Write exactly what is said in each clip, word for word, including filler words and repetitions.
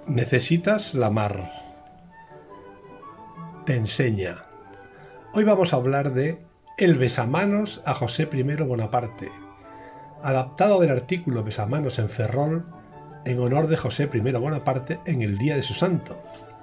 Necesitas la mar. Te enseña. Hoy vamos a hablar de El besamanos a José primero Bonaparte, adaptado del artículo Besamanos en Ferrol en honor de José primero Bonaparte en el día de su santo.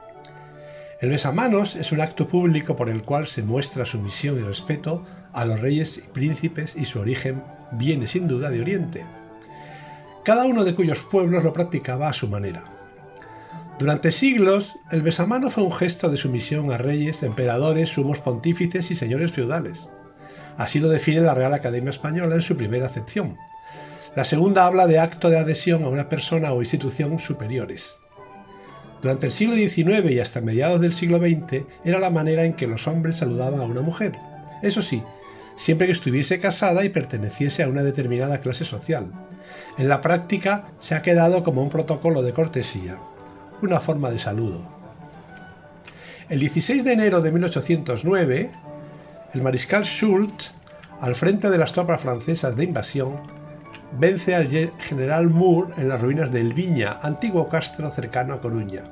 El besamanos es un acto público por el cual se muestra sumisión y respeto a los reyes y príncipes, y su origen viene sin duda de Oriente, cada uno de cuyos pueblos lo practicaba a su manera. Durante siglos, el besamano fue un gesto de sumisión a reyes, emperadores, sumos pontífices y señores feudales. Así lo define la Real Academia Española en su primera acepción. La segunda habla de acto de adhesión a una persona o institución superiores. Durante el siglo diecinueve y hasta mediados del siglo veinte era la manera en que los hombres saludaban a una mujer. Eso sí, siempre que estuviese casada y perteneciese a una determinada clase social. En la práctica se ha quedado como un protocolo de cortesía, una forma de saludo. El dieciséis de enero de mil ochocientos nueve, el mariscal Soult, al frente de las tropas francesas de invasión, vence al general Moore en las ruinas de Elviña, antiguo castro cercano a Coruña.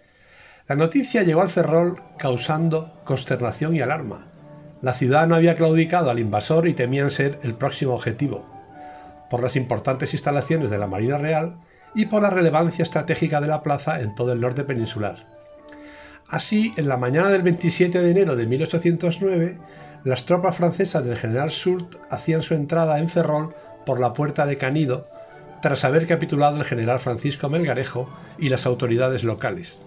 La noticia llegó al Ferrol causando consternación y alarma. La ciudad no había claudicado al invasor y temían ser el próximo objetivo, por las importantes instalaciones de la Marina Real y por la relevancia estratégica de la plaza en todo el norte peninsular. Así, en la mañana del veintisiete de enero de mil ochocientos nueve, las tropas francesas del general Soult hacían su entrada en Ferrol por la puerta de Canido, tras haber capitulado el general Francisco Melgarejo y las autoridades locales.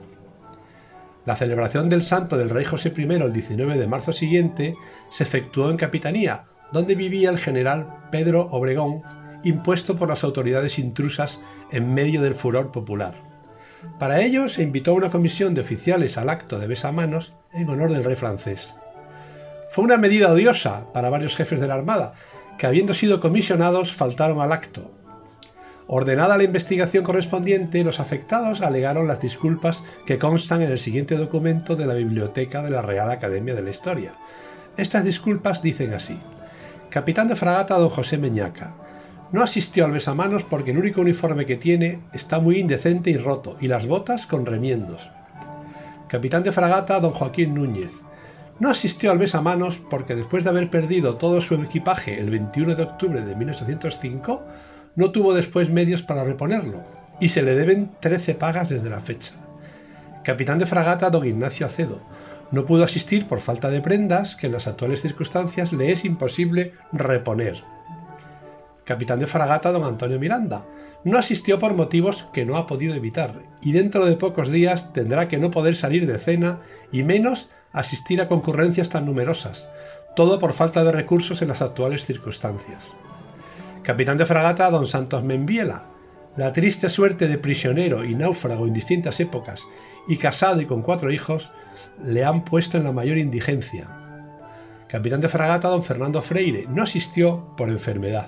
La celebración del santo del rey José primero el diecinueve de marzo siguiente se efectuó en Capitanía, donde vivía el general Pedro Obregón, impuesto por las autoridades intrusas en medio del furor popular. Para ello se invitó a una comisión de oficiales al acto de besamanos en honor del rey francés. Fue una medida odiosa para varios jefes de la Armada, que habiendo sido comisionados faltaron al acto. Ordenada la investigación correspondiente, los afectados alegaron las disculpas que constan en el siguiente documento de la biblioteca de la Real Academia de la Historia. Estas disculpas dicen así: Capitán de fragata don José Meñaca. No asistió al besamanos porque el único uniforme que tiene está muy indecente y roto, y las botas con remiendos. Capitán de fragata don Joaquín Núñez. No asistió al besamanos porque después de haber perdido todo su equipaje el veintiuno de octubre de mil ochocientos cinco, no tuvo después medios para reponerlo, y se le deben trece pagas desde la fecha. Capitán de fragata don Ignacio Acedo. No pudo asistir por falta de prendas que en las actuales circunstancias le es imposible reponer. Capitán de fragata don Antonio Miranda. No asistió por motivos que no ha podido evitar, y dentro de pocos días tendrá que no poder salir de cena y menos asistir a concurrencias tan numerosas, todo por falta de recursos en las actuales circunstancias. Capitán de fragata don Santos Membiela. La triste suerte de prisionero y náufrago en distintas épocas, y casado y con cuatro hijos, le han puesto en la mayor indigencia. Capitán de fragata don Fernando Freire. No asistió por enfermedad.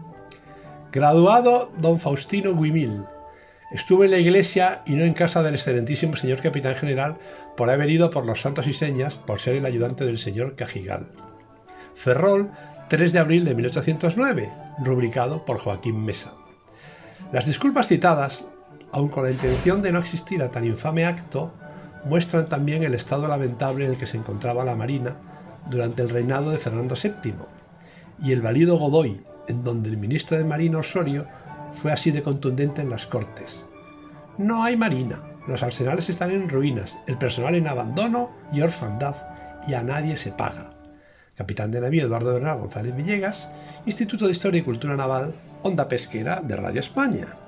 Graduado don Faustino Guimil. Estuvo en la iglesia y no en casa del excelentísimo señor capitán general por haber ido por los santos y señas por ser el ayudante del señor Cajigal. Ferrol, tres de abril de mil ochocientos nueve, rubricado por Joaquín Mesa. Las disculpas citadas, aun con la intención de no asistir a tan infame acto, muestran también el estado lamentable en el que se encontraba la Marina durante el reinado de Fernando séptimo, y el válido Godoy, en donde el ministro de Marina Osorio fue así de contundente en las Cortes. No hay marina, los arsenales están en ruinas, el personal en abandono y orfandad, y a nadie se paga. Capitán de navío Eduardo Bernal González Villegas, Instituto de Historia y Cultura Naval, Onda Pesquera de Radio España.